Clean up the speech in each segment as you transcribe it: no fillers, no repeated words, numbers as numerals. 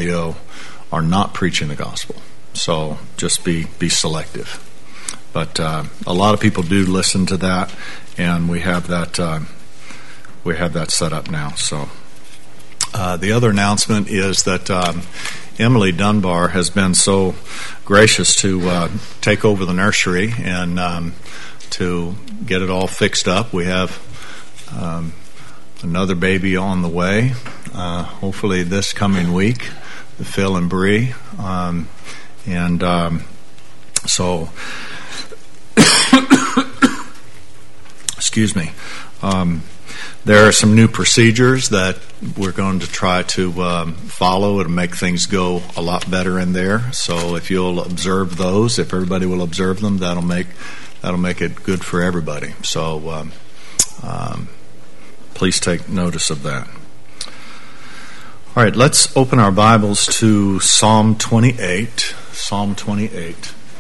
audio are not preaching the gospel. So just be selective. But a lot of people do listen to that, and we have that set up now. So the other announcement is that Emily Dunbar has been so gracious to take over the nursery and to get it all fixed up. We have another baby on the way, hopefully this coming week, Phil and Bree, so excuse me. There are some new procedures that we're going to try to follow and make things go a lot better in there. So if you'll observe those, if everybody will observe them, that'll make it good for everybody. So please take notice of that. All right, let's open our Bibles to Psalm 28. Psalm 28.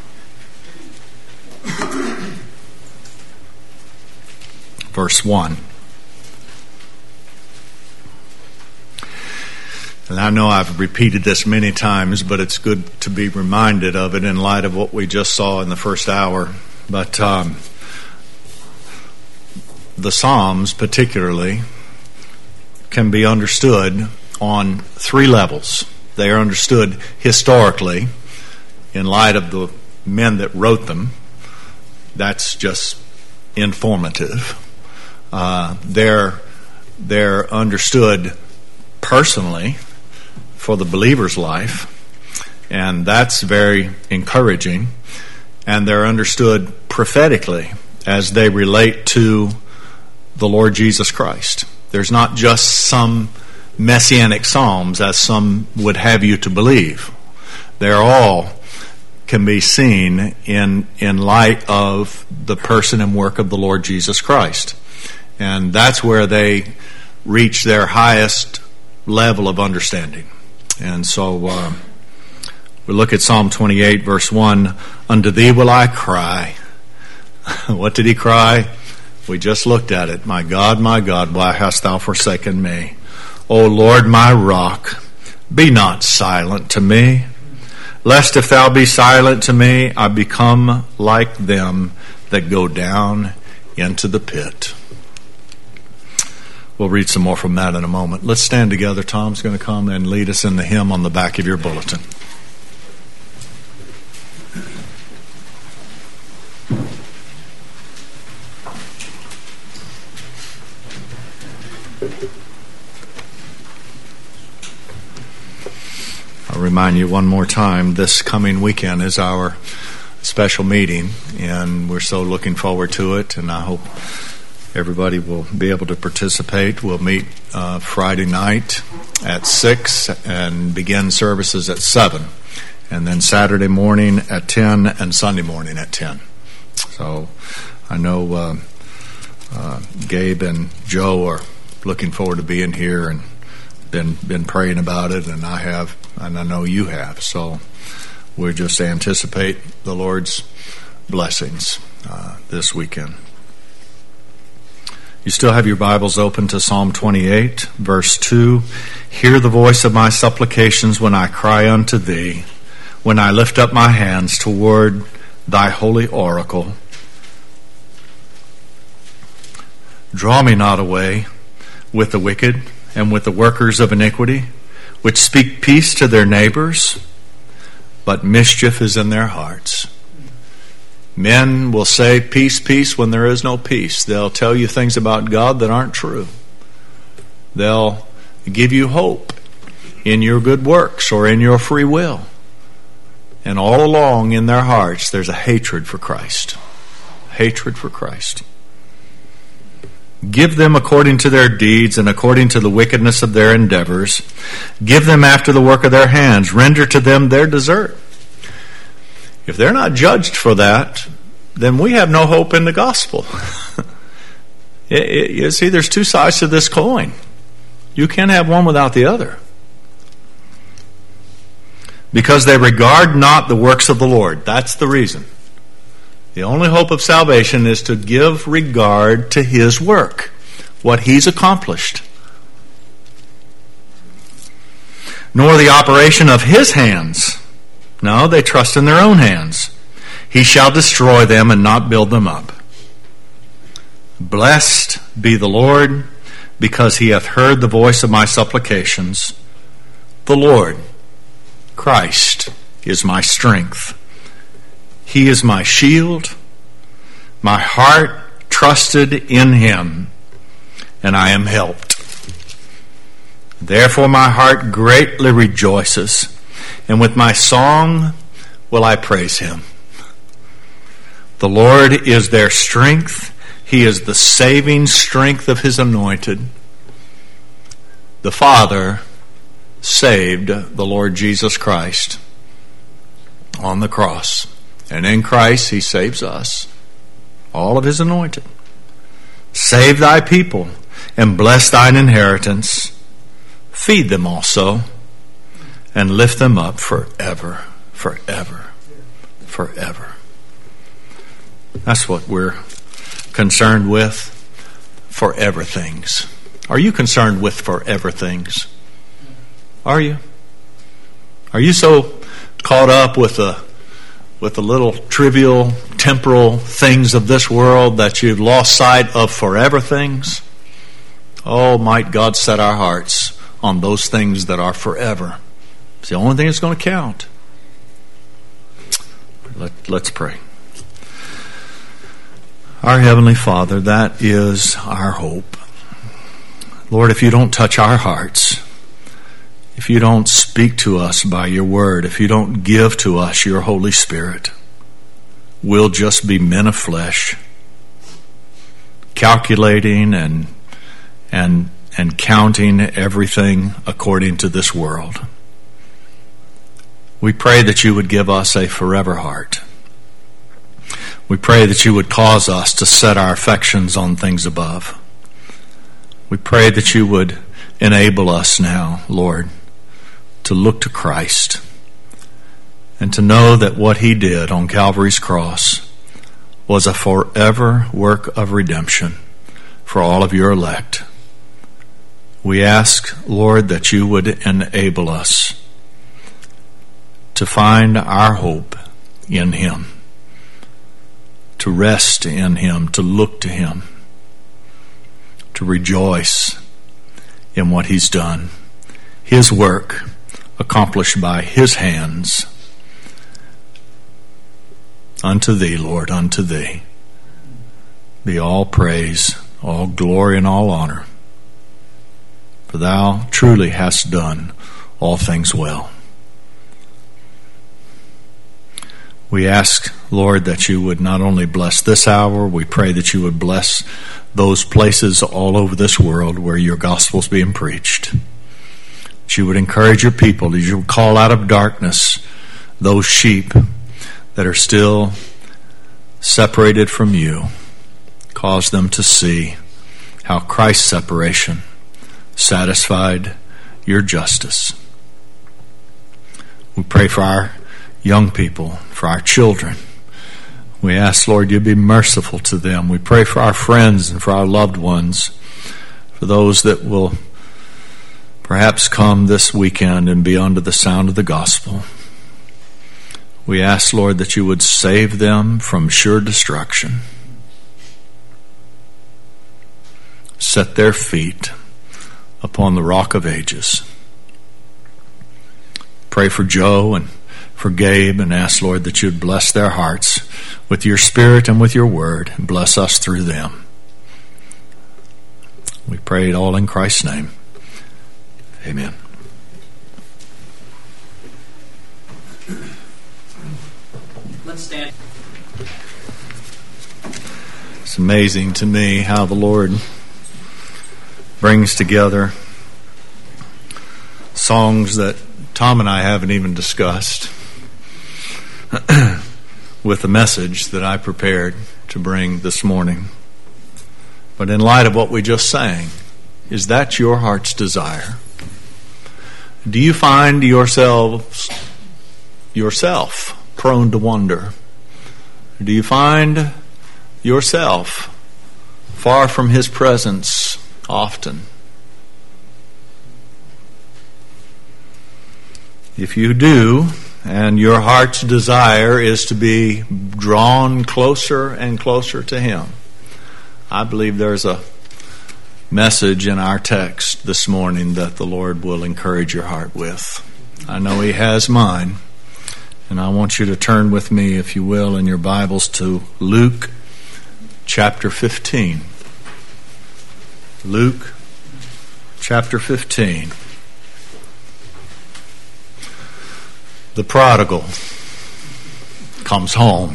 Verse 1. And I know I've repeated this many times, but it's good to be reminded of it in light of what we just saw in the first hour. But the Psalms particularly can be understood on three levels. They are understood historically in light of the men that wrote them. That's just informative. They're understood personally for the believer's life, and that's very encouraging. And they're understood prophetically as they relate to the Lord Jesus Christ. There's not just some messianic psalms as some would have you to believe. They're all can be seen in light of the person and work of the Lord Jesus Christ. And that's where they reach their highest level of understanding. And so we look at Psalm 28, verse 1. Unto thee will I cry. What did he cry? We just looked at it. My God, why hast thou forsaken me? O Lord, my rock, be not silent to me. Lest if thou be silent to me, I become like them that go down into the pit. We'll read some more from that in a moment. Let's stand together. Tom's going to come and lead us in the hymn on the back of your bulletin. I'll remind you one more time, this coming weekend is our special meeting, and we're so looking forward to it, and I hope everybody will be able to participate. We'll meet Friday night at 6 and begin services at 7, and then Saturday morning at 10 and Sunday morning at 10. So I know Gabe and Joe are looking forward to being here and been praying about it, and I have, and I know you have. So we just anticipate the Lord's blessings this weekend. You still have your Bibles open to Psalm 28, verse 2. Hear the voice of my supplications when I cry unto thee, when I lift up my hands toward thy holy oracle. Draw me not away with the wicked and with the workers of iniquity, which speak peace to their neighbors, but mischief is in their hearts. Men will say peace, peace when there is no peace. They'll tell you things about God that aren't true. They'll give you hope in your good works or in your free will. And all along in their hearts there's a hatred for Christ. Hatred for Christ. Give them according to their deeds and according to the wickedness of their endeavors. Give them after the work of their hands. Render to them their desert. If they're not judged for that, then we have no hope in the gospel. You see, there's two sides to this coin. You can't have one without the other. Because they regard not the works of the Lord. That's the reason. The only hope of salvation is to give regard to His work, what He's accomplished. nor the operation of his hands. No, they trust in their own hands. He shall destroy them and not build them up. Blessed be the Lord, because he hath heard the voice of my supplications. The Lord, Christ, is my strength. He is my shield. My heart trusted in him, and I am helped. Therefore my heart greatly rejoices, and with my song will I praise him. The Lord is their strength. He is the saving strength of his anointed. The Father saved the Lord Jesus Christ on the cross. And in Christ he saves us, all of his anointed. Save thy people and bless thine inheritance. Feed them also and lift them up forever, forever, forever. That's what we're concerned with. Forever things. Are you concerned with forever things? Are you? Are you so caught up with the little trivial temporal things of this world that you've lost sight of forever things? Oh, might God set our hearts on those things that are forever. It's the only thing that's going to count. Let's pray. Our Heavenly Father, that is our hope. Lord, if you don't touch our hearts, if you don't speak to us by your word, if you don't give to us your Holy Spirit, we'll just be men of flesh, calculating and counting everything according to this world. We pray that you would give us a forever heart. We pray that you would cause us to set our affections on things above. We pray that you would enable us now, Lord, to look to Christ and to know that what he did on Calvary's cross was a forever work of redemption for all of your elect. We ask, Lord, that you would enable us to find our hope in him, to rest in him, to look to him, to rejoice in what he's done, his work accomplished by his hands. Unto thee, Lord, unto thee be all praise, all glory, and all honor, for thou truly hast done all things well. We ask, Lord, that you would not only bless this hour, we pray that you would bless those places all over this world where your gospel is being preached. That you would encourage your people, that you would call out of darkness those sheep that are still separated from you. Cause them to see how Christ's separation satisfied your justice. We pray for our young people, for our children. We ask, Lord, you be merciful to them. We pray for our friends and for our loved ones, for those that will perhaps come this weekend and be under the sound of the gospel. We ask, Lord, that you would save them from sure destruction. Set their feet upon the rock of ages. Pray for Joe and for Gabe, and ask, Lord, that you'd bless their hearts with your Spirit and with your word, and bless us through them. We pray it all in Christ's name. Amen. Let's stand. It's amazing to me how the Lord brings together songs that Tom and I haven't even discussed with the message that I prepared to bring this morning. But in light of what we just sang, is that your heart's desire? Do you find yourself prone to wonder? Do you find yourself far from his presence often? If you do, and your heart's desire is to be drawn closer and closer to Him, I believe there's a message in our text this morning that the Lord will encourage your heart with. I know He has mine, and I want you to turn with me, if you will, in your Bibles to Luke chapter 15. Luke chapter 15. The prodigal comes home.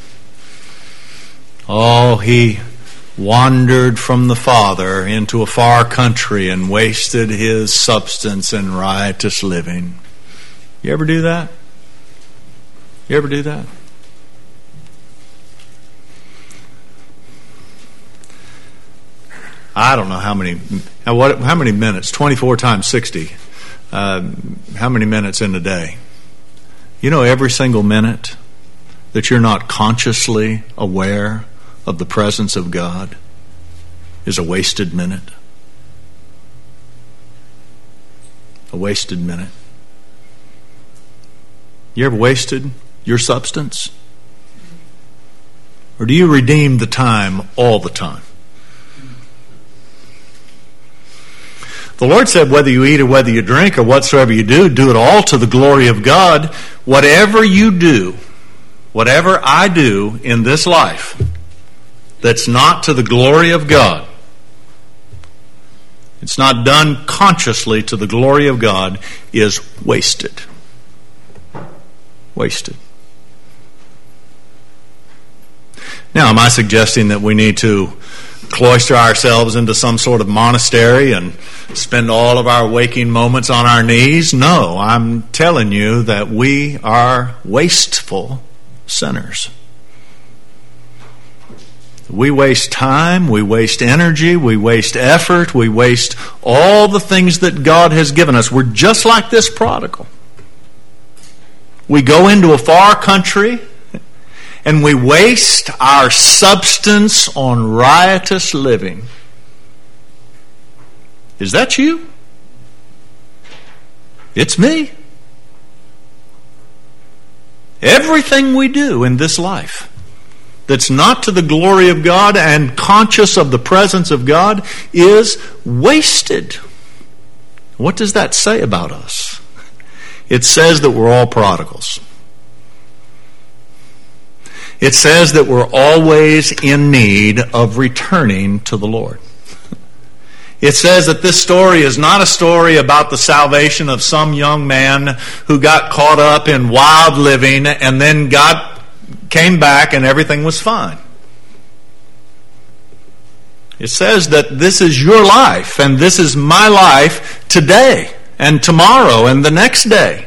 Oh, he wandered from the Father into a far country and wasted his substance in riotous living. You ever do that? You ever do that? I don't know how many minutes, 24 times 60, how many minutes in a day? You know, every single minute that you're not consciously aware of the presence of God is a wasted minute. A wasted minute. You ever wasted your substance? Or do you redeem the time all the time? The Lord said, whether you eat or whether you drink or whatsoever you do, do it all to the glory of God. Whatever you do, whatever I do in this life that's not to the glory of God, it's not done consciously to the glory of God, is wasted. Wasted. Now, am I suggesting that we need to cloister ourselves into some sort of monastery and spend all of our waking moments on our knees? No, I'm telling you that we are wasteful sinners. We waste time, we waste energy, we waste effort, we waste all the things that God has given us. We're just like this prodigal. We go into a far country and we waste our substance on riotous living. Is that you? It's me. Everything we do in this life that's not to the glory of God and conscious of the presence of God is wasted. What does that say about us? It says that we're all prodigals. It says that we're always in need of returning to the Lord. It says that this story is not a story about the salvation of some young man who got caught up in wild living and then God came back and everything was fine. It says that this is your life and this is my life today and tomorrow and the next day.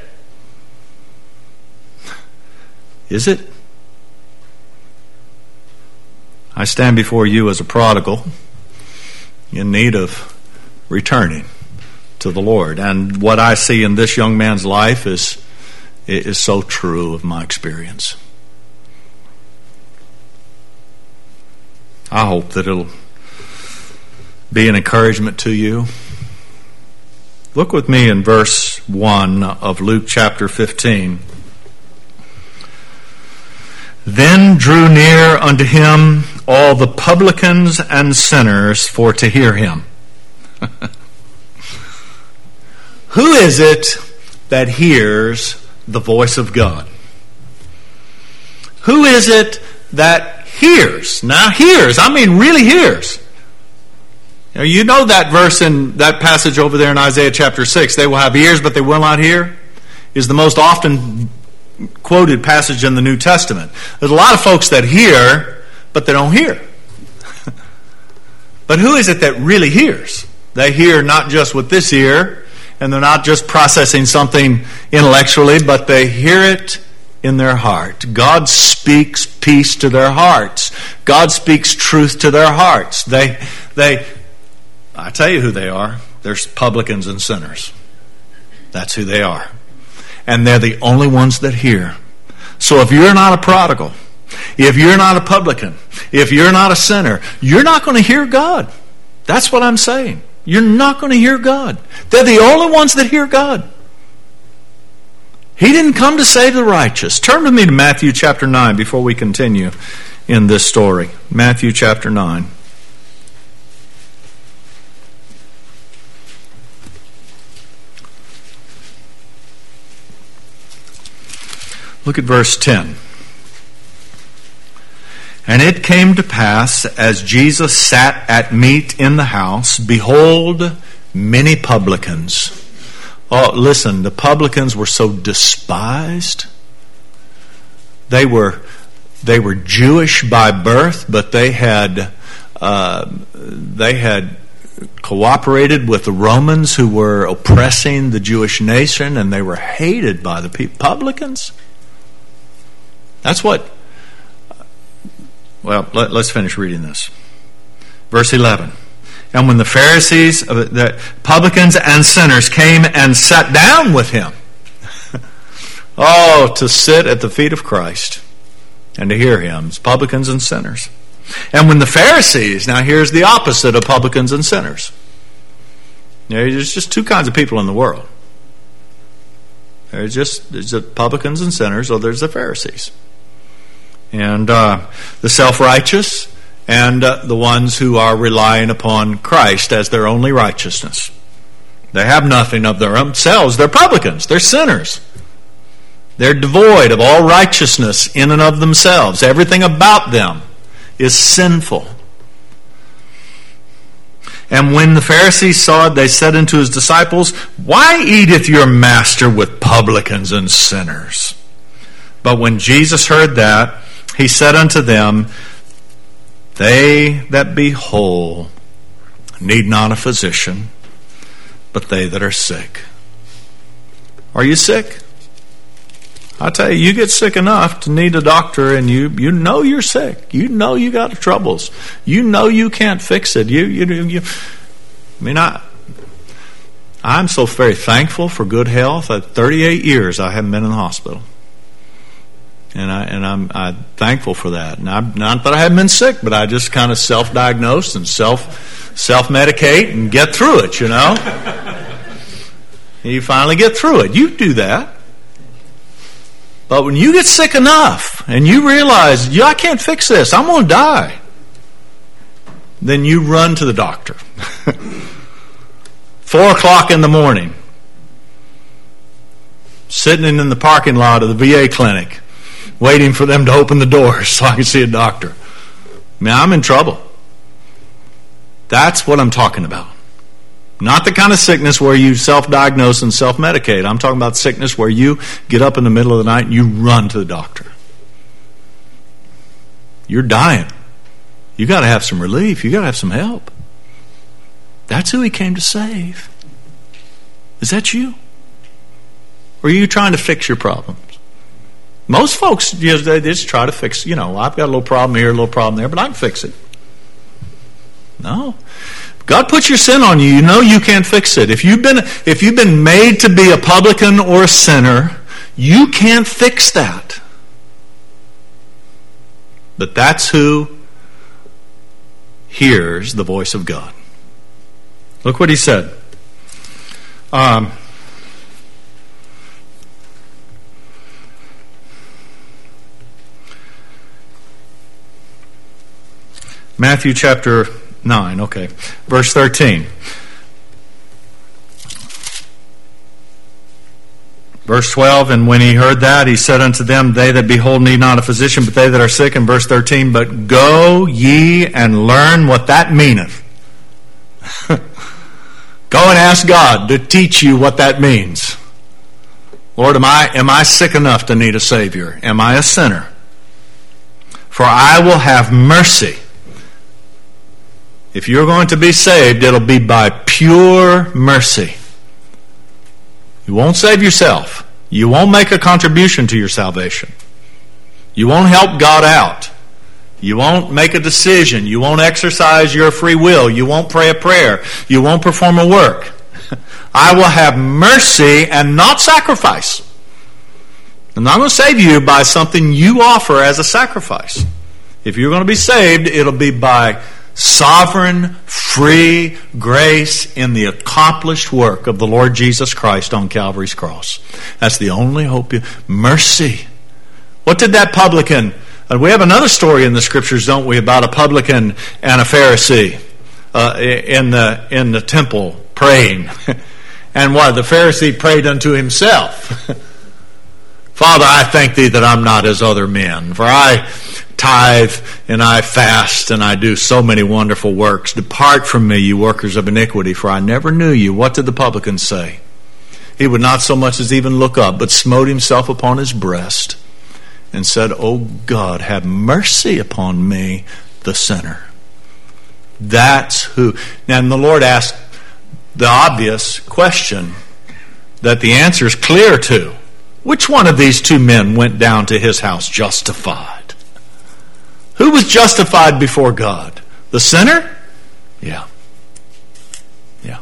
Is it? I stand before you as a prodigal in need of returning to the Lord. And what I see in this young man's life is so true of my experience. I hope that it'll be an encouragement to you. Look with me in verse 1 of Luke chapter 15. Then drew near unto him all the publicans and sinners for to hear him. Who is it that hears the voice of God? Who is it that hears? Now hears, I mean really hears. Now, you know that verse in that passage over there in Isaiah chapter 6, they will have ears but they will not hear, is the most often quoted passage in the New Testament. There's a lot of folks that hear, but they don't hear. But who is it that really hears? They hear not just with this ear, and they're not just processing something intellectually, but they hear it in their heart. God speaks peace to their hearts. God speaks truth to their hearts. I tell you who they are. They're publicans and sinners. That's who they are. And they're the only ones that hear. So if you're not a prodigal, if you're not a publican, if you're not a sinner, you're not going to hear God. That's what I'm saying. You're not going to hear God. They're the only ones that hear God. He didn't come to save the righteous. Turn with me to Matthew chapter 9 before we continue in this story. Matthew chapter 9. Look at verse 10. And it came to pass, as Jesus sat at meat in the house, behold, many publicans. Oh, listen, the publicans were so despised. They were Jewish by birth, but they had cooperated with the Romans who were oppressing the Jewish nation, and they were hated by the publicans. That's what. Well, let's finish reading this. Verse 11. And when the Pharisees, the publicans and sinners came and sat down with him, to sit at the feet of Christ and to hear him, publicans and sinners. And when the Pharisees, now here's the opposite of publicans and sinners. There's just two kinds of people in the world. There's the publicans and sinners, or there's the Pharisees. And the self-righteous, and the ones who are relying upon Christ as their only righteousness. They have nothing of their own selves. They're publicans. They're sinners. They're devoid of all righteousness in and of themselves. Everything about them is sinful. And when the Pharisees saw it, they said unto his disciples, Why eateth your master with publicans and sinners? But when Jesus heard that, he said unto them, They that be whole need not a physician, but they that are sick. Are you sick? I tell you, you get sick enough to need a doctor, and you know you're sick. You know you got troubles. You know you can't fix it. I'm so very thankful for good health. At 38 years, I haven't been in the hospital. And I'm thankful for that. Not that I haven't been sick, but I just kind of self-diagnose and self-medicate and get through it, you know. You finally get through it. You do that. But when you get sick enough and you realize, I can't fix this, I'm going to die, then you run to the doctor. 4 o'clock in the morning, sitting in the parking lot of the VA clinic, waiting for them to open the doors so I can see a doctor. I'm in trouble. That's what I'm talking about. Not the kind of sickness where you self-diagnose and self-medicate. I'm talking about sickness where you get up in the middle of the night and you run to the doctor. You're dying. You got to have some relief. You got to have some help. That's who he came to save. Is that you? Or are you trying to fix your problems? Most folks, they just try to fix, I've got a little problem here, a little problem there, but I can fix it. No. God puts your sin on you. You know you can't fix it. If you've been made to be a publican or a sinner, you can't fix that. But that's who hears the voice of God. Look what he said. Matthew chapter 9, okay. Verse 13. Verse 12, and when he heard that, he said unto them, They that be whole need not a physician, but they that are sick. And verse 13, But go ye and learn what that meaneth. Go and ask God to teach you what that means. Lord, am I sick enough to need a Savior? Am I a sinner? For I will have mercy. If you're going to be saved, it'll be by pure mercy. You won't save yourself. You won't make a contribution to your salvation. You won't help God out. You won't make a decision. You won't exercise your free will. You won't pray a prayer. You won't perform a work. I will have mercy and not sacrifice. I'm not going to save you by something you offer as a sacrifice. If you're going to be saved, it'll be by sovereign, free grace in the accomplished work of the Lord Jesus Christ on Calvary's cross. That's the only hope. Mercy. What did that publican... we have another story in the Scriptures, don't we, about a publican and a Pharisee in the temple praying. And what? The Pharisee prayed unto himself. Father, I thank thee that I'm not as other men, for I tithe and I fast and I do so many wonderful works. Depart from me, you workers of iniquity, for I never knew you. What did the publican say? He would not so much as even look up, but smote himself upon his breast and said, O God, have mercy upon me, the sinner. That's who. Now, and the Lord asked the obvious question that the answer is clear to. Which one of these two men went down to his house justified? Who was justified before God? The sinner? Yeah. Yeah.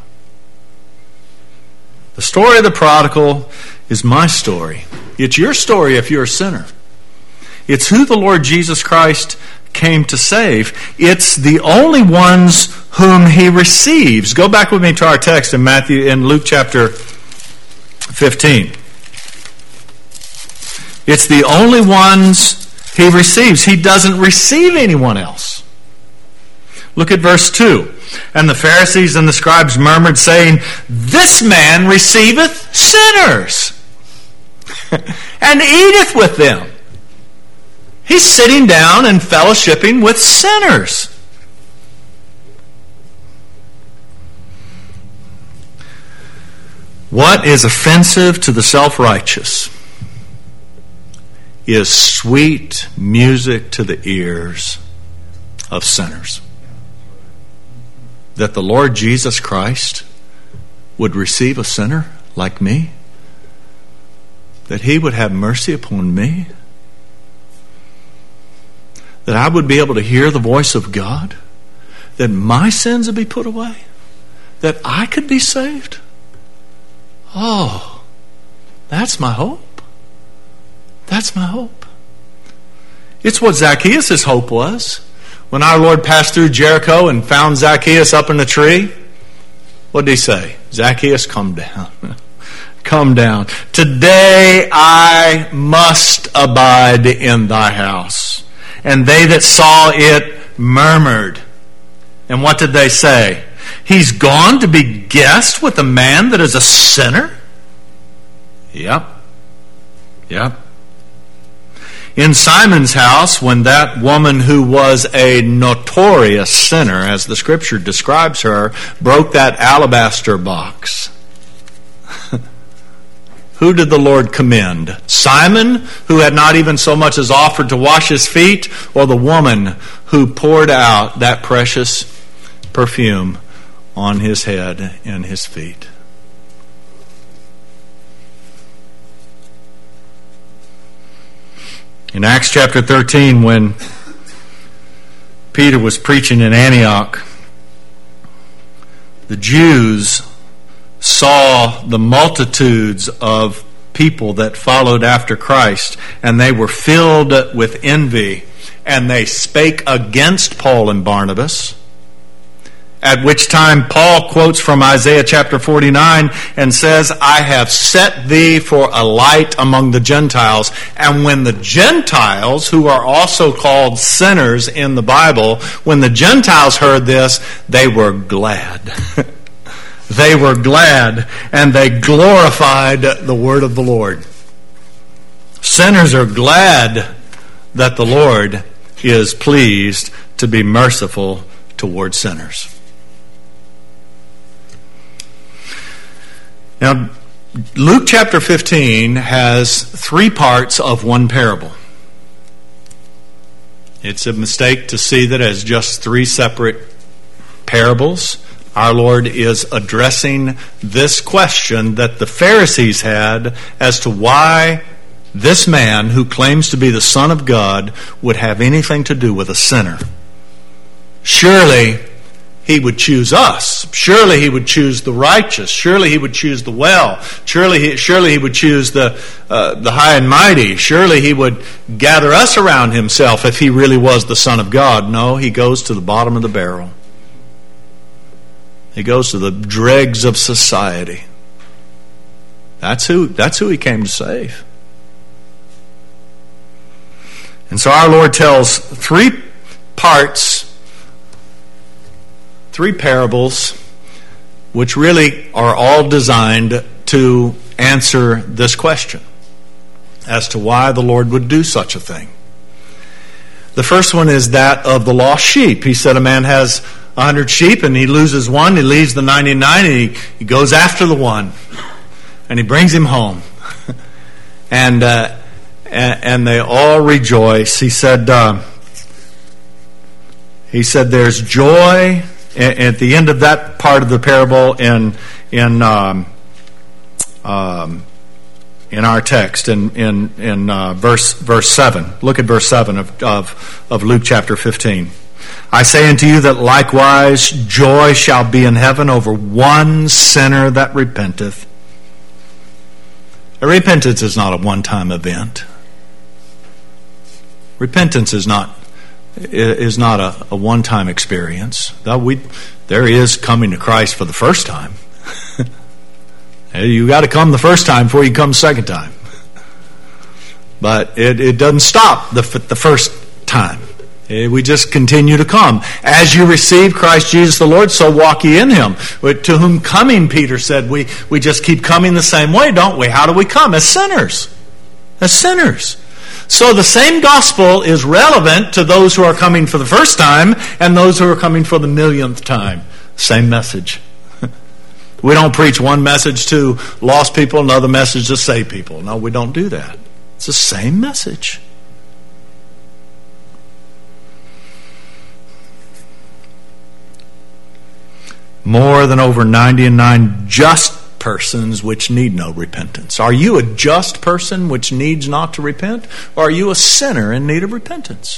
The story of the prodigal is my story. It's your story if you're a sinner. It's who the Lord Jesus Christ came to save. It's the only ones whom he receives. Go back with me to our text in Luke chapter 15. It's the only ones he receives. He doesn't receive anyone else. Look at verse 2. And the Pharisees and the scribes murmured, saying, This man receiveth sinners, and eateth with them. He's sitting down and fellowshipping with sinners. What is offensive to the self-righteous is sweet music to the ears of sinners. That the Lord Jesus Christ would receive a sinner like me, that he would have mercy upon me, that I would be able to hear the voice of God, that my sins would be put away, that I could be saved. Oh, that's my hope. That's my hope. It's what Zacchaeus' hope was. When our Lord passed through Jericho and found Zacchaeus up in the tree, what did he say? Zacchaeus, come down. Come down. Today I must abide in thy house. And they that saw it murmured. And what did they say? He's gone to be guest with a man that is a sinner? Yep. Yep. In Simon's house, when that woman who was a notorious sinner, as the Scripture describes her, broke that alabaster box, who did the Lord commend? Simon, who had not even so much as offered to wash his feet, or the woman who poured out that precious perfume on his head and his feet? In Acts chapter 13, when Peter was preaching in Antioch, the Jews saw the multitudes of people that followed after Christ, and they were filled with envy, and they spake against Paul and Barnabas. At which time Paul quotes from Isaiah chapter 49 and says, I have set thee for a light among the Gentiles. And when the Gentiles, who are also called sinners in the Bible, when the Gentiles heard this, they were glad. They were glad, and they glorified the word of the Lord. Sinners are glad that the Lord is pleased to be merciful toward sinners. Now, Luke chapter 15 has three parts of one parable. It's a mistake to see that as just three separate parables. Our Lord is addressing this question that the Pharisees had as to why this man who claims to be the Son of God would have anything to do with a sinner. Surely He would choose us. Surely He would choose the righteous. Surely He would choose the well. Surely He would choose the high and mighty. Surely He would gather us around Himself if He really was the Son of God. No, He goes to the bottom of the barrel. He goes to the dregs of society. That's who He came to save. And so our Lord tells three parables, which really are all designed to answer this question as to why the Lord would do such a thing. The first one is that of the lost sheep. He said a man has 100 sheep and he loses one, he leaves the 99 and he goes after the one and he brings him home. And they all rejoice. He said there's joy at the end of that part of the parable in our text in verse 7. Look at verse 7 of Luke chapter 15. I say unto you that likewise joy shall be in heaven over one sinner that repenteth. Repentance is not a one-time event. Repentance is not a one-time experience. There is coming to Christ for the first time. You got to come the first time before you come the second time. But it doesn't stop the first time. We just continue to come. As you receive Christ Jesus the Lord, so walk ye in Him. To whom coming, Peter said, we just keep coming the same way, don't we? How do we come? As sinners. As sinners. So the same gospel is relevant to those who are coming for the first time and those who are coming for the millionth time. Same message. We don't preach one message to lost people, another message to saved people. No, we don't do that. It's the same message. More than over 99 just persons which need no repentance. Are you a just person which needs not to repent? Or are you a sinner in need of repentance?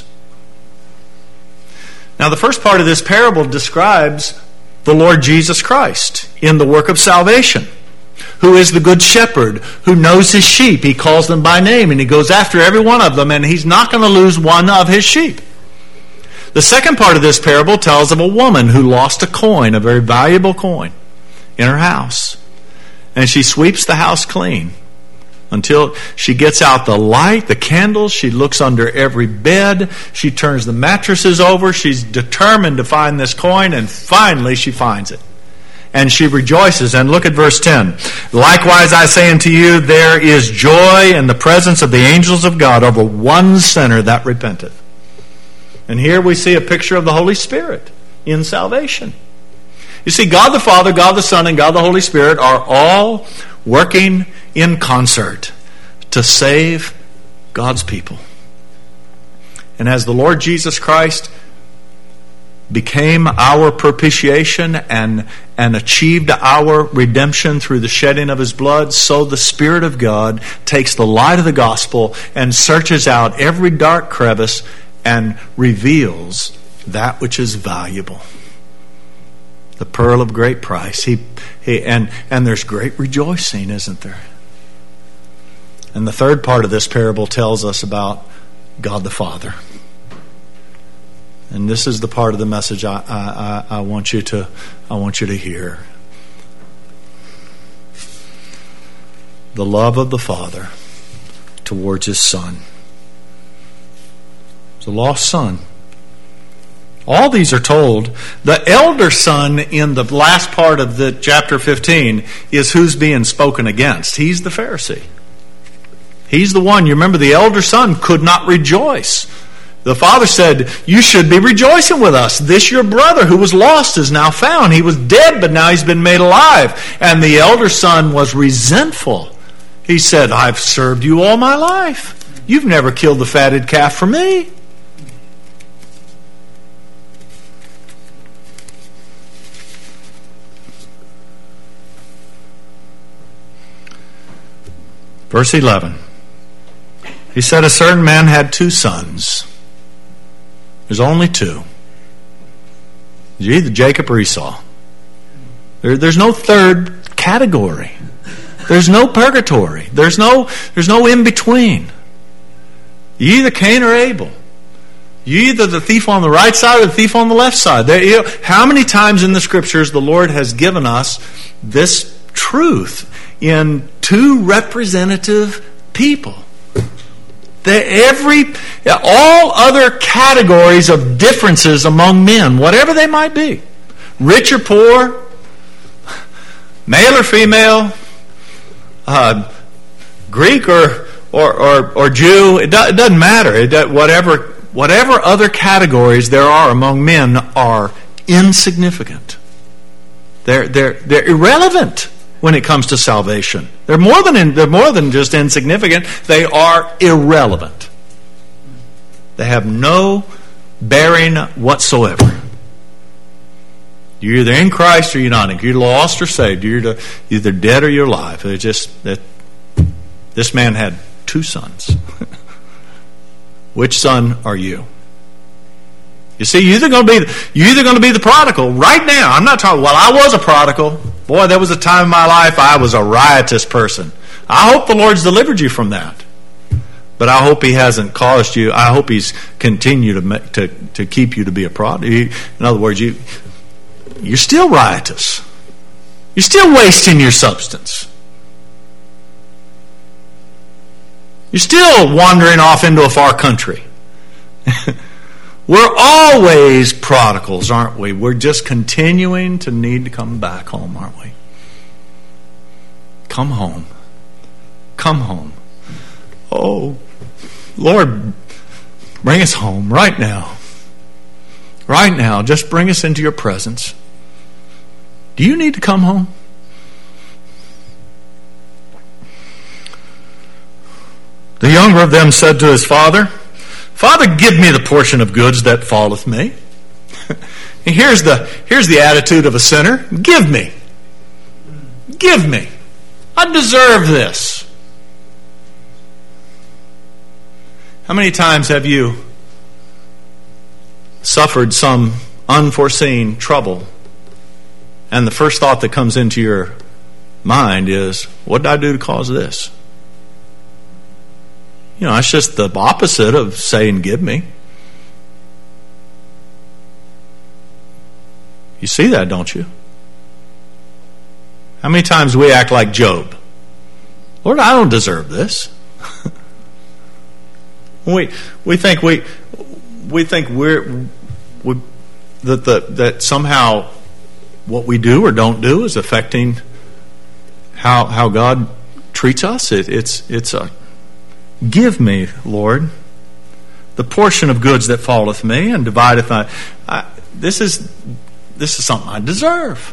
Now, the first part of this parable describes the Lord Jesus Christ in the work of salvation, who is the good shepherd, who knows his sheep. He calls them by name, and he goes after every one of them, and he's not going to lose one of his sheep. The second part of this parable tells of a woman who lost a coin, a very valuable coin, in her house. And she sweeps the house clean until she gets out the light, the candles. She looks under every bed. She turns the mattresses over. She's determined to find this coin, and finally she finds it. And she rejoices. And look at verse 10. Likewise I say unto you, there is joy in the presence of the angels of God over one sinner that repenteth. And here we see a picture of the Holy Spirit in salvation. You see, God the Father, God the Son, and God the Holy Spirit are all working in concert to save God's people. And as the Lord Jesus Christ became our propitiation and achieved our redemption through the shedding of His blood, so the Spirit of God takes the light of the gospel and searches out every dark crevice and reveals that which is valuable. The pearl of great price. And there's great rejoicing, isn't there? And the third part of this parable tells us about God the Father. And this is the part of the message I want you to hear. The love of the Father towards His Son. The lost son. All these are told. The elder son in the last part of the chapter 15 is who's being spoken against. He's the Pharisee. He's the one. You remember the elder son could not rejoice. The father said, you should be rejoicing with us. This your brother who was lost is now found. He was dead, but now he's been made alive. And the elder son was resentful. He said, I've served you all my life. You've never killed the fatted calf for me. Verse 11. He said, a certain man had two sons. There's only two. You're either Jacob or Esau. There's no third category. There's no purgatory. There's no in between. You're either Cain or Abel. You're either the thief on the right side or the thief on the left side. How many times in the Scriptures the Lord has given us this truth in two representative people? All other categories of differences among men, whatever they might be, rich or poor, male or female, Greek or Jew, it doesn't matter. Whatever other categories there are among men are insignificant. They're irrelevant when it comes to salvation. They're more than just insignificant. They are irrelevant. They have no bearing whatsoever. You're either in Christ or you're not. If you're lost or saved, you're either dead or you're alive. It's just that this man had two sons. Which son are you? You see, you're either going to be the prodigal right now. I'm not talking, I was a prodigal. Boy, there was a time in my life I was a riotous person. I hope the Lord's delivered you from that. But I hope He hasn't caused you. I hope He's continued to keep you to be a prodigal. In other words, you're still riotous. You're still wasting your substance. You're still wandering off into a far country. We're always prodigals, aren't we? We're just continuing to need to come back home, aren't we? Come home. Come home. Oh, Lord, bring us home right now. Right now, just bring us into your presence. Do you need to come home? The younger of them said to his father, Father, give me the portion of goods that falleth me. Here's the attitude of a sinner. Give me. Give me. I deserve this. How many times have you suffered some unforeseen trouble, and the first thought that comes into your mind is, what did I do to cause this? It's just the opposite of saying, give me. You see that, don't you? How many times we act like Job? Lord, I don't deserve this. we think that somehow what we do or don't do is affecting how God treats us. It's a give me, Lord, the portion of goods that falleth me, and divideth I. This is something I deserve.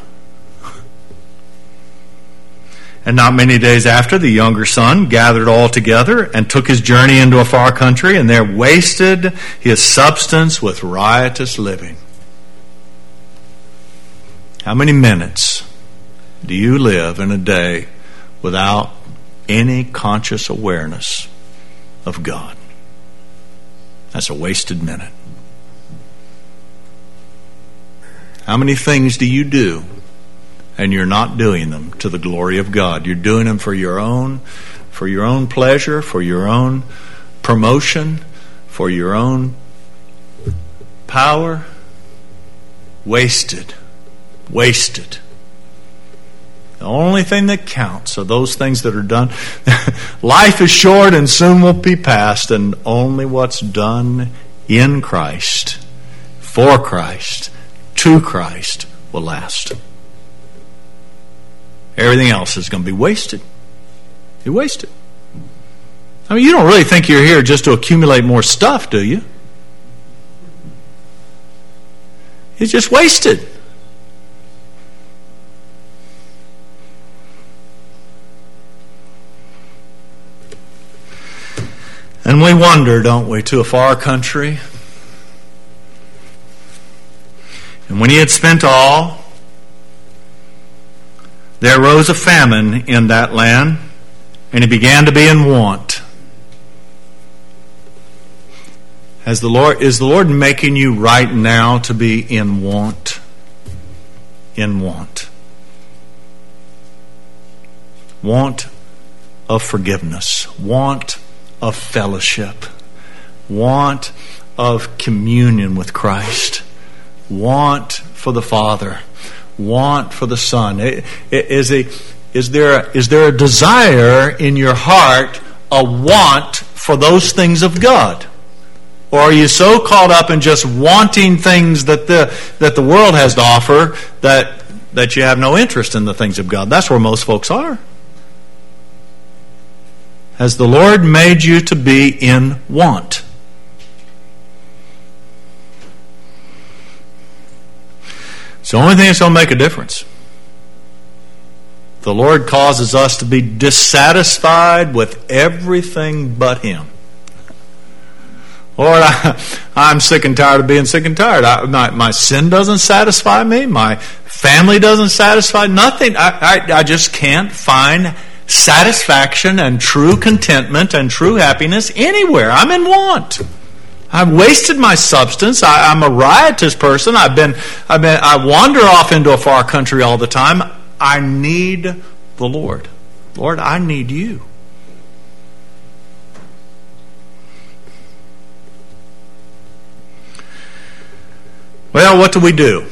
And not many days after, the younger son gathered all together and took his journey into a far country, and there wasted his substance with riotous living. How many minutes do you live in a day without any conscious awareness of God? That's a wasted minute. How many things do you do and you're not doing them to the glory of God? You're doing them for your own pleasure, for your own promotion, for your own power. Wasted. The only thing that counts are those things that are done. Life is short and soon will be past, and only what's done in Christ, for Christ, to Christ will last. Everything else is going to be wasted. You're wasted. I mean, you don't really think you're here just to accumulate more stuff, do you? It's just wasted. And we wander, don't we, to a far country. And when he had spent all, there arose a famine in that land, and he began to be in want. Is the Lord making you right now to be in want? in want. Want of forgiveness. Want of fellowship. Want of communion with Christ. Want for the Father. Want for the Son. Is there a desire in your heart, a want for those things of God? Or are you so caught up in just wanting things that the world has to offer that you have no interest in the things of God? That's where most folks are. Has the Lord made you to be in want? It's the only thing that's going to make a difference. The Lord causes us to be dissatisfied with everything but Him. Lord, I'm sick and tired of being sick and tired. My sin doesn't satisfy me. My family doesn't satisfy. Nothing. I just can't find satisfaction and true contentment and true happiness anywhere. I'm in want. I've wasted my substance. I'm a riotous person. I wander off into a far country all the time. I need the Lord. Lord, I need you. Well, what do we do?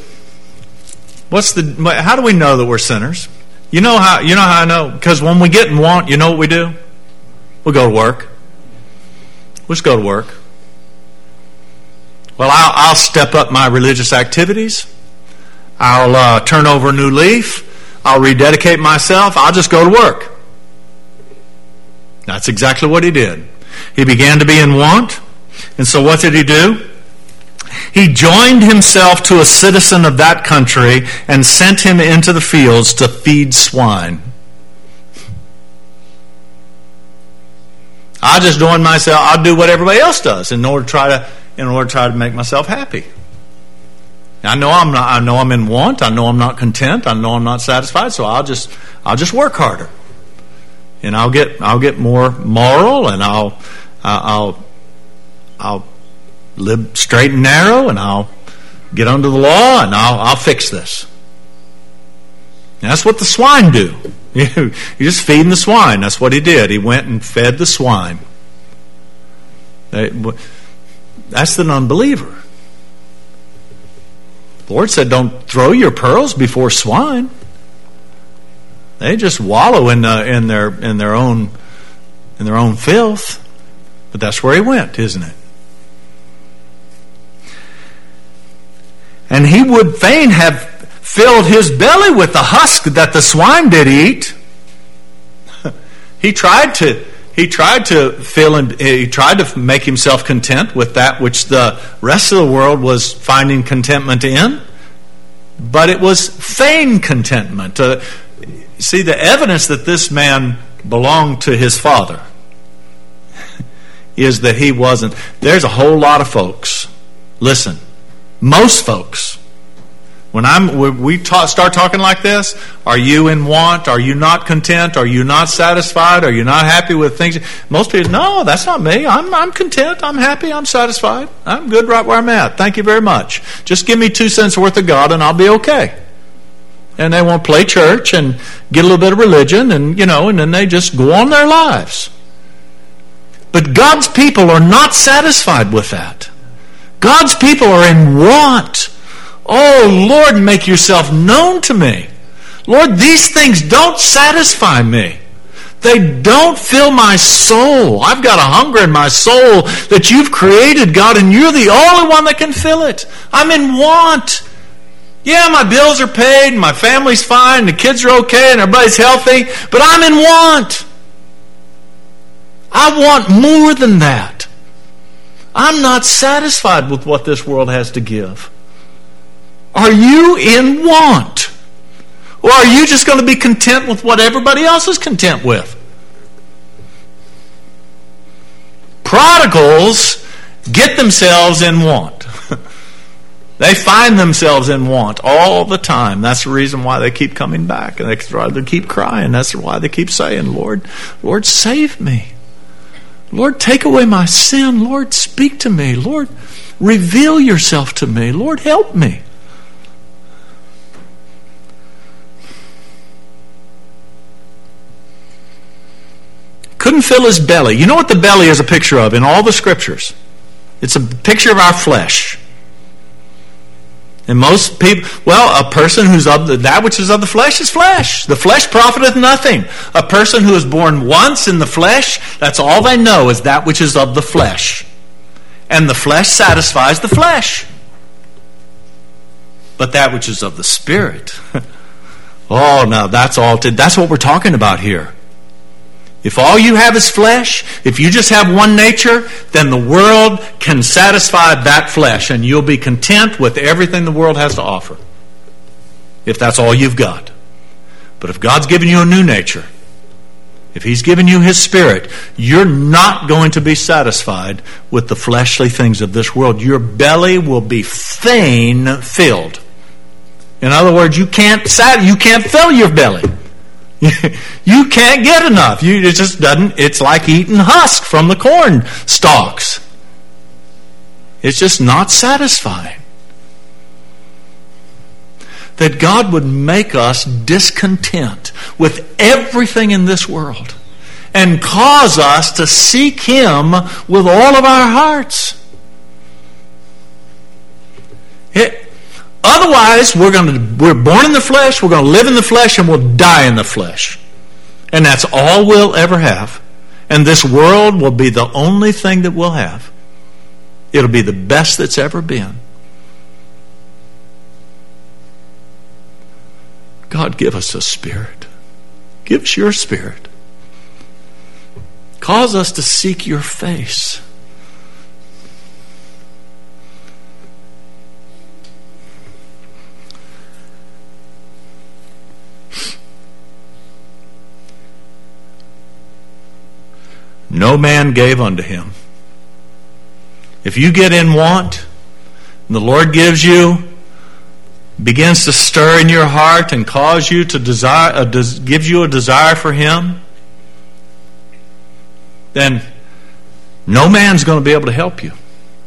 How do we know that we're sinners? You know how I know? Because when we get in want, you know what we do? We go to work. We just go to work. Well, I'll step up my religious activities. I'll turn over a new leaf. I'll rededicate myself. I'll just go to work. That's exactly what he did. He began to be in want. And so what did he do? He joined himself to a citizen of that country and sent him into the fields to feed swine. I'll just join myself. I'll do what everybody else does in order to try to make myself happy. I know I'm in want. I know I'm not content. I know I'm not satisfied. So I'll just work harder, and I'll get more moral, and I'll live straight and narrow, and I'll get under the law, and I'll fix this. And that's what the swine do. You're just feeding the swine. That's what he did. He went and fed the swine. That's an unbeliever. The Lord said, "Don't throw your pearls before swine." They just wallow in their own filth. But that's where he went, isn't it? And he would fain have filled his belly with the husk that the swine did eat. He tried to make himself content with that which the rest of the world was finding contentment in, but it was feigned contentment. See, the evidence that this man belonged to his father is that he wasn't. There's a whole lot of folks. Listen, most folks. When we start talking like this, are you in want? Are you not content? Are you not satisfied? Are you not happy with things? Most people, no, that's not me. I'm content. I'm happy. I'm satisfied. I'm good right where I'm at. Thank you very much. Just give me 2 cents worth of God and I'll be okay. And they won't play church and get a little bit of religion and then they just go on their lives. But God's people are not satisfied with that. God's people are in want. Oh, Lord, make yourself known to me. Lord, these things don't satisfy me. They don't fill my soul. I've got a hunger in my soul that you've created, God, and you're the only one that can fill it. I'm in want. Yeah, my bills are paid, and my family's fine, and the kids are okay, and everybody's healthy, but I'm in want. I want more than that. I'm not satisfied with what this world has to give. Are you in want? Or are you just going to be content with what everybody else is content with? Prodigals get themselves in want. They find themselves in want all the time. That's the reason why they keep coming back. And they keep crying. That's why they keep saying, Lord, save me. Lord, take away my sin. Lord, speak to me. Lord, reveal yourself to me. Lord, help me. couldn't fill his belly. You know what the belly is a picture of in all the scriptures? It's a picture of our flesh. And most people, well, a person who's of that which is of the flesh is flesh. The flesh profiteth nothing. A person who is born once in the flesh, that's all they know is that which is of the flesh. And the flesh satisfies the flesh. But that which is of the Spirit, oh, now that's what we're talking about here. If all you have is flesh, if you just have one nature, then the world can satisfy that flesh, and you'll be content with everything the world has to offer, if that's all you've got. But if God's given you a new nature, if He's given you His Spirit, you're not going to be satisfied with the fleshly things of this world. Your belly will be fain filled. In other words, you can't fill your belly. You can't get enough. It just doesn't. It's like eating husk from the corn stalks. It's just not satisfying. That God would make us discontent with everything in this world and cause us to seek Him with all of our hearts. Otherwise, we're born in the flesh, we're going to live in the flesh, and we'll die in the flesh. And that's all we'll ever have. And this world will be the only thing that we'll have. It'll be the best that's ever been. God, give us a Spirit. Give us your Spirit. Cause us to seek your face. No man gave unto him. If you get in want, and the Lord gives you, begins to stir in your heart and cause you to desire, gives you a desire for Him, then no man's going to be able to help you.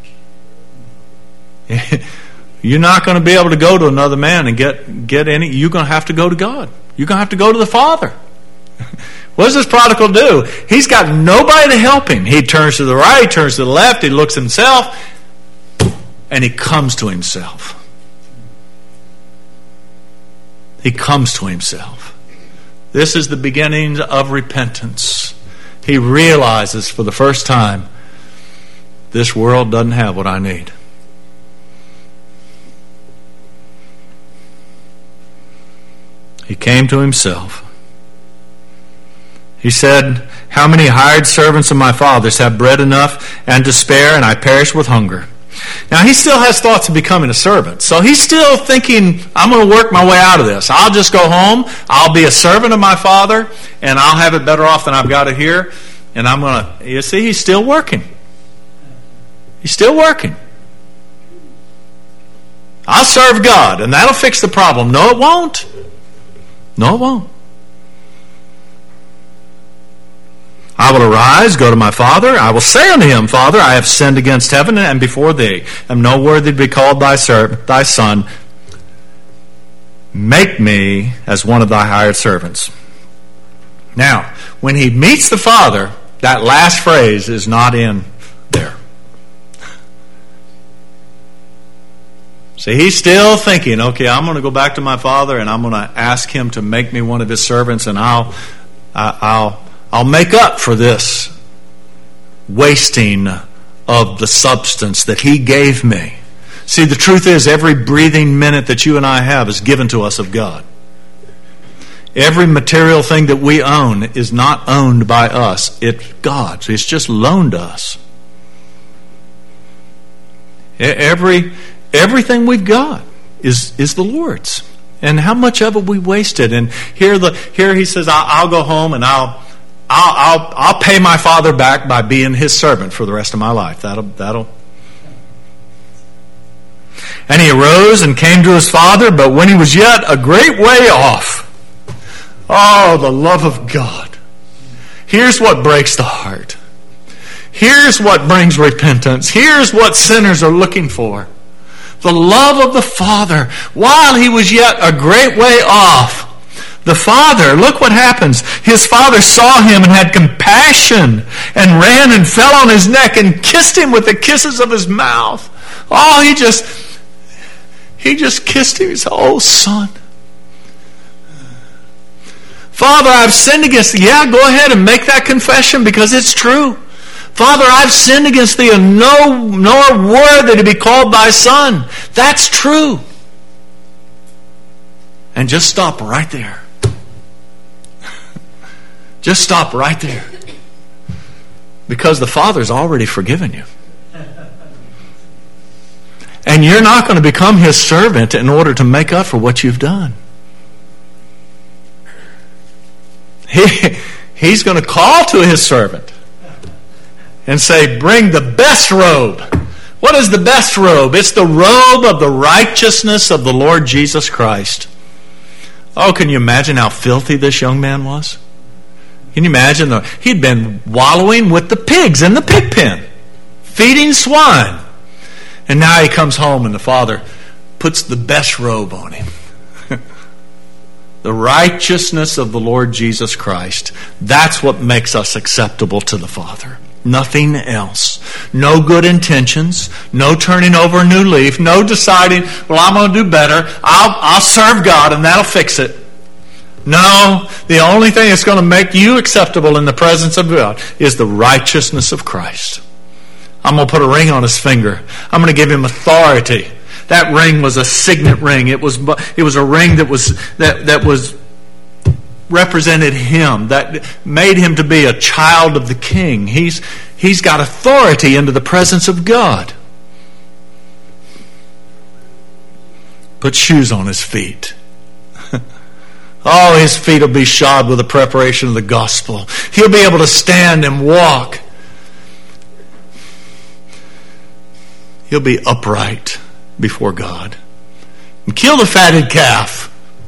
You're not going to be able to go to another man and get any. You're going to have to go to God. You're going to have to go to the Father. What does this prodigal do? He's got nobody to help him. He turns to the right, he turns to the left, he looks himself, and he comes to himself. He comes to himself. This is the beginning of repentance. He realizes for the first time, this world doesn't have what I need. He came to himself. He said, how many hired servants of my father's have bread enough and to spare, and I perish with hunger? Now, he still has thoughts of becoming a servant. So he's still thinking, I'm going to work my way out of this. I'll just go home. I'll be a servant of my father, and I'll have it better off than I've got it here. And I'm going to, you see, he's still working. He's still working. I'll serve God, and that'll fix the problem. No, it won't. No, it won't. I will arise, go to my father. I will say unto him, Father, I have sinned against heaven and before thee. Am no worthy to be called thy son. Make me as one of thy hired servants. Now, when he meets the Father, that last phrase is not in there. See, he's still thinking, okay, I'm going to go back to my Father and I'm going to ask him to make me one of his servants, and I'll make up for this wasting of the substance that He gave me. See, the truth is, every breathing minute that you and I have is given to us of God. Every material thing that we own is not owned by us. It's God's. It's just loaned to us. Everything we've got is the Lord's. And how much of it we wasted. And here he says, I'll go home and I'll pay my father back by being his servant for the rest of my life. That'll. And he arose and came to his father, but when he was yet a great way off. Oh, the love of God. Here's what breaks the heart. Here's what brings repentance. Here's what sinners are looking for. The love of the Father. While he was yet a great way off, The father, look what happens. His father saw him and had compassion and ran and fell on his neck and kissed him with the kisses of his mouth. Oh, he just kissed him. He said, "Oh, son. Father, I've sinned against thee." Yeah, go ahead and make that confession because it's true. "Father, I've sinned against thee, and nor worthy to be called thy son." That's true. And just stop right there. Just stop right there. Because the Father's already forgiven you. And you're not going to become His servant in order to make up for what you've done. He's going to call to His servant and say, "Bring the best robe." What is the best robe? It's the robe of the righteousness of the Lord Jesus Christ. Oh, can you imagine how filthy this young man was? Can you imagine? He'd been wallowing with the pigs in the pig pen, feeding swine. And now he comes home and the Father puts the best robe on him. The righteousness of the Lord Jesus Christ. That's what makes us acceptable to the Father. Nothing else. No good intentions. No turning over a new leaf. No deciding, well, I'm going to do better. I'll serve God and that'll fix it. No, the only thing that's going to make you acceptable in the presence of God is the righteousness of Christ. I'm going to put a ring on his finger. I'm going to give him authority. That ring was a signet ring. It was a ring that was represented him, that made him to be a child of the King. He's got authority into the presence of God. Put shoes on his feet. Oh, his feet will be shod with the preparation of the gospel. He'll be able to stand and walk. He'll be upright before God. And kill the fatted calf.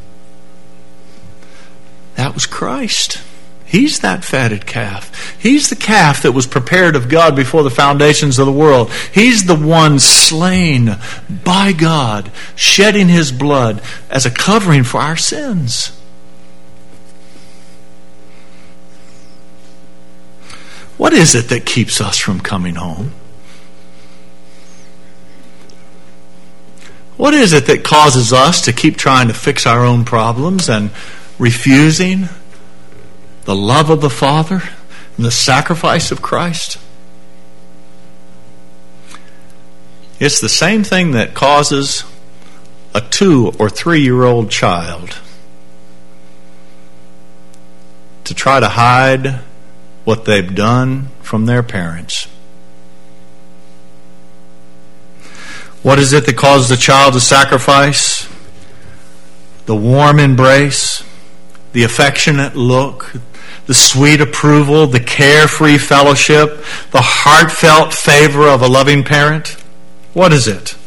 That was Christ. He's that fatted calf. He's the calf that was prepared of God before the foundations of the world. He's the one slain by God, shedding His blood as a covering for our sins. What is it that keeps us from coming home? What is it that causes us to keep trying to fix our own problems and refusing the love of the Father and the sacrifice of Christ? It's the same thing that causes a 2 or 3-year-old child to try to hide what they've done from their parents. What is it that causes a child to sacrifice? The warm embrace, the affectionate look, the sweet approval, the carefree fellowship, the heartfelt favor of a loving parent. What is it?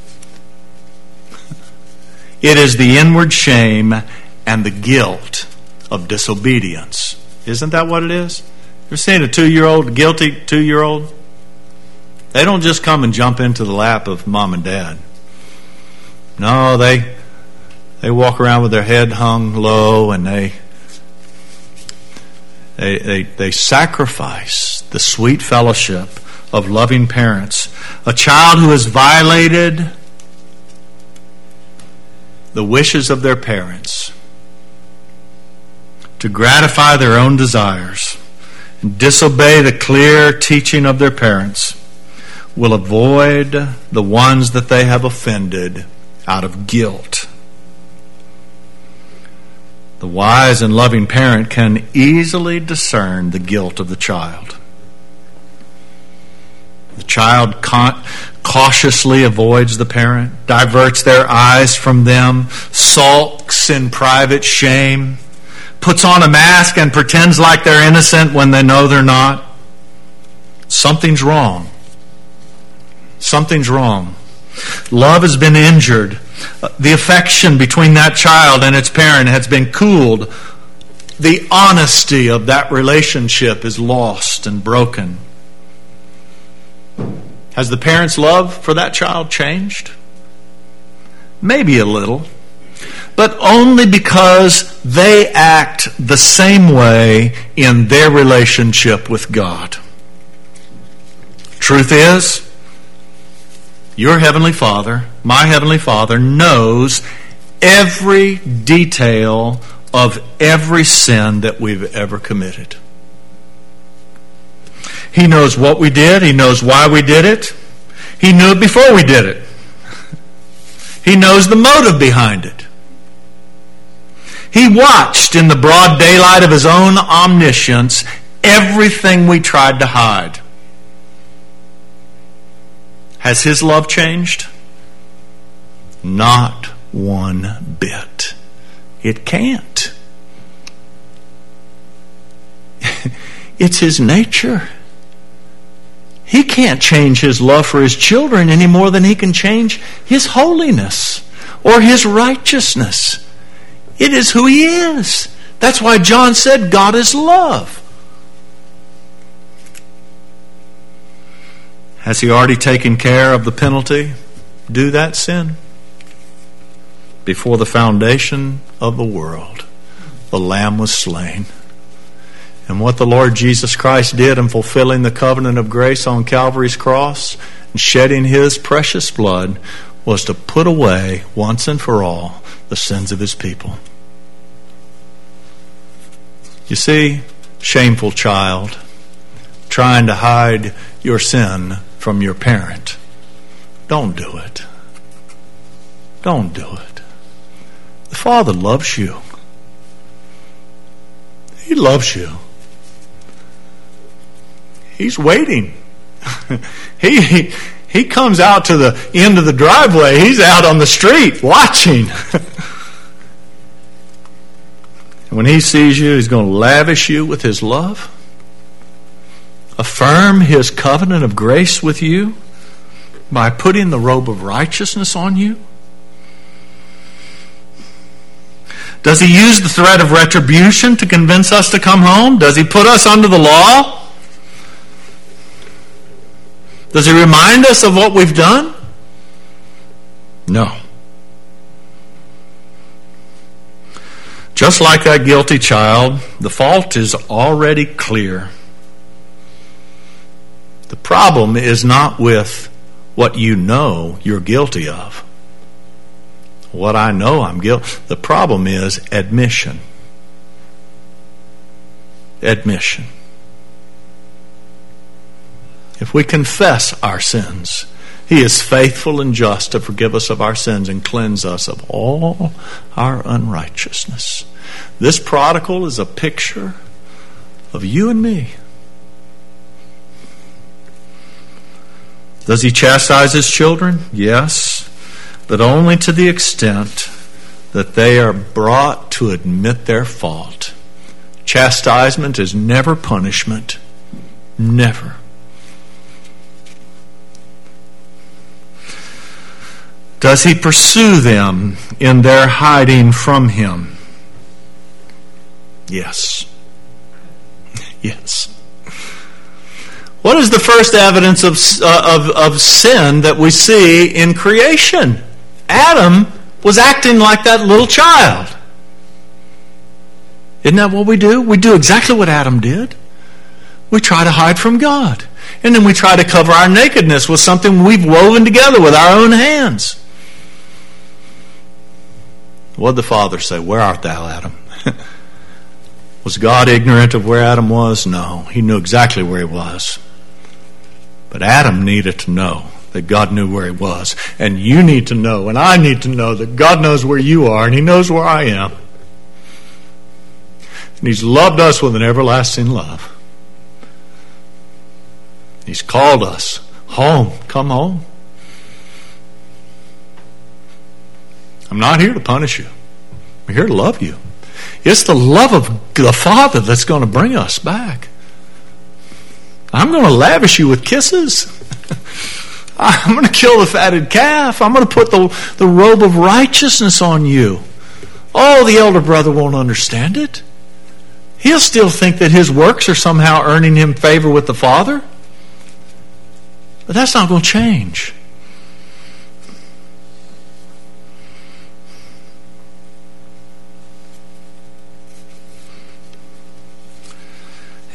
It is the inward shame and the guilt of disobedience. Isn't that what it is? You're seeing a 2-year-old, guilty 2-year-old? They don't just come and jump into the lap of mom and dad. No, they walk around with their head hung low and they sacrifice the sweet fellowship of loving parents. A child who has violated the wishes of their parents to gratify their own desires and disobey the clear teaching of their parents will avoid the ones that they have offended out of guilt. The wise and loving parent can easily discern the guilt of the child. The child cautiously avoids the parent, diverts their eyes from them, sulks in private shame, puts on a mask and pretends like they're innocent when they know they're not. Something's wrong. Something's wrong. Love has been injured. The affection between that child and its parent has been cooled. The honesty of that relationship is lost and broken. Has the parent's love for that child changed? Maybe a little. but only because they act the same way in their relationship with God. Truth is, your Heavenly Father, my Heavenly Father, knows every detail of every sin that we've ever committed. He knows what we did. He knows why we did it. He knew it before we did it. He knows the motive behind it. He watched in the broad daylight of His own omniscience everything we tried to hide. Has His love changed? Not one bit. It can't. It's His nature. He can't change His love for His children any more than He can change His holiness or His righteousness. It is who He is. That's why John said God is love. Has He already taken care of the penalty due that sin? Before the foundation of the world, the Lamb was slain. And what the Lord Jesus Christ did in fulfilling the covenant of grace on Calvary's cross and shedding His precious blood was to put away once and for all the sins of His people. You see, shameful child, trying to hide your sin from your parent, don't do it. Don't do it. The Father loves you. He loves you. He's waiting. He comes out to the end of the driveway. He's out on the street watching. And when He sees you, He's going to lavish you with His love, affirm His covenant of grace with you by putting the robe of righteousness on you. Does He use the threat of retribution to convince us to come home? Does He put us under the law? Does He remind us of what we've done? No. Just like that guilty child, the fault is already clear. The problem is not with what you know you're guilty of. What I know I'm guilty. The problem is admission. Admission. If we confess our sins, He is faithful and just to forgive us of our sins and cleanse us of all our unrighteousness. This prodigal is a picture of you and me. Does He chastise His children? Yes, but only to the extent that they are brought to admit their fault. Chastisement is never punishment. Never. Does He pursue them in their hiding from Him? Yes. Yes. What is the first evidence of sin that we see in creation? Adam was acting like that little child. Isn't that what we do? We do exactly what Adam did. We try to hide from God. And then we try to cover our nakedness with something we've woven together with our own hands. What did the Father say? Where art thou, Adam? Was God ignorant of where Adam was? No. He knew exactly where he was. But Adam needed to know that God knew where he was. And you need to know, and I need to know that God knows where you are, and He knows where I am. And He's loved us with an everlasting love. He's called us home. Come home. I'm not here to punish you. I'm here to love you. It's the love of the Father that's going to bring us back. I'm going to lavish you with kisses. I'm going to kill the fatted calf. I'm going to put the robe of righteousness on you. Oh, the elder brother won't understand it. He'll still think that his works are somehow earning him favor with the Father. But that's not going to change.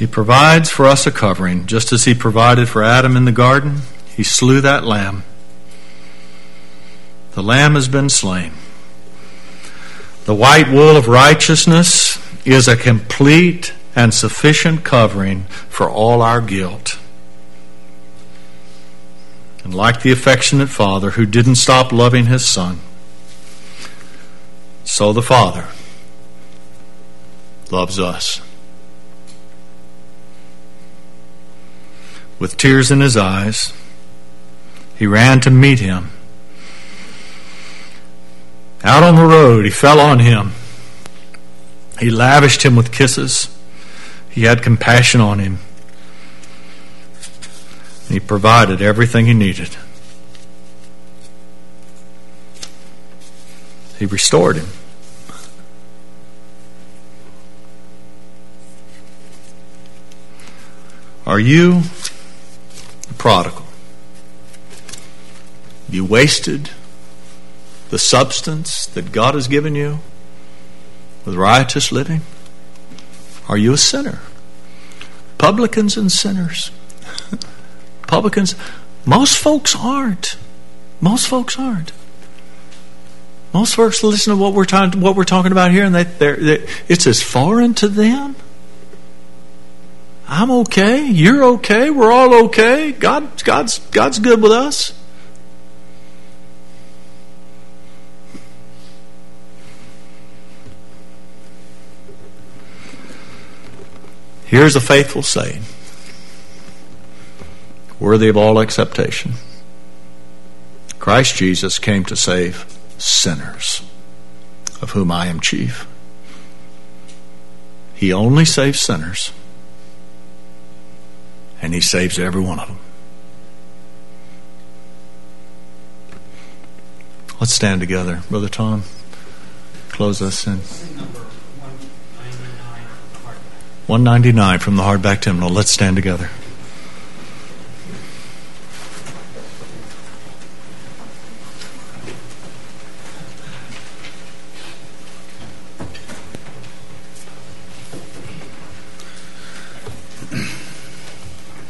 He provides for us a covering, just as He provided for Adam in the garden. He slew that lamb. The lamb has been slain. The white wool of righteousness is a complete and sufficient covering for all our guilt. And like the affectionate Father who didn't stop loving His Son, so the Father loves us. With tears in His eyes, He ran to meet Him. Out on the road, He fell on him. He lavished him with kisses. He had compassion on him. He provided everything he needed. He restored him. Are you a prodigal? You wasted the substance that God has given you with riotous living? Are you a sinner? Publicans and sinners. Publicans. Most folks aren't. Most folks aren't. Most folks listen to what we're talking about here, and it's as foreign to them. I'm okay. You're okay. We're all okay. God's good with us. Here's a faithful saying, worthy of all acceptation. Christ Jesus came to save sinners, of whom I am chief. He only saves sinners, and He saves every one of them. Let's stand together. Brother Tom, close us in. 199 from the hardback hymnal. Let's stand together.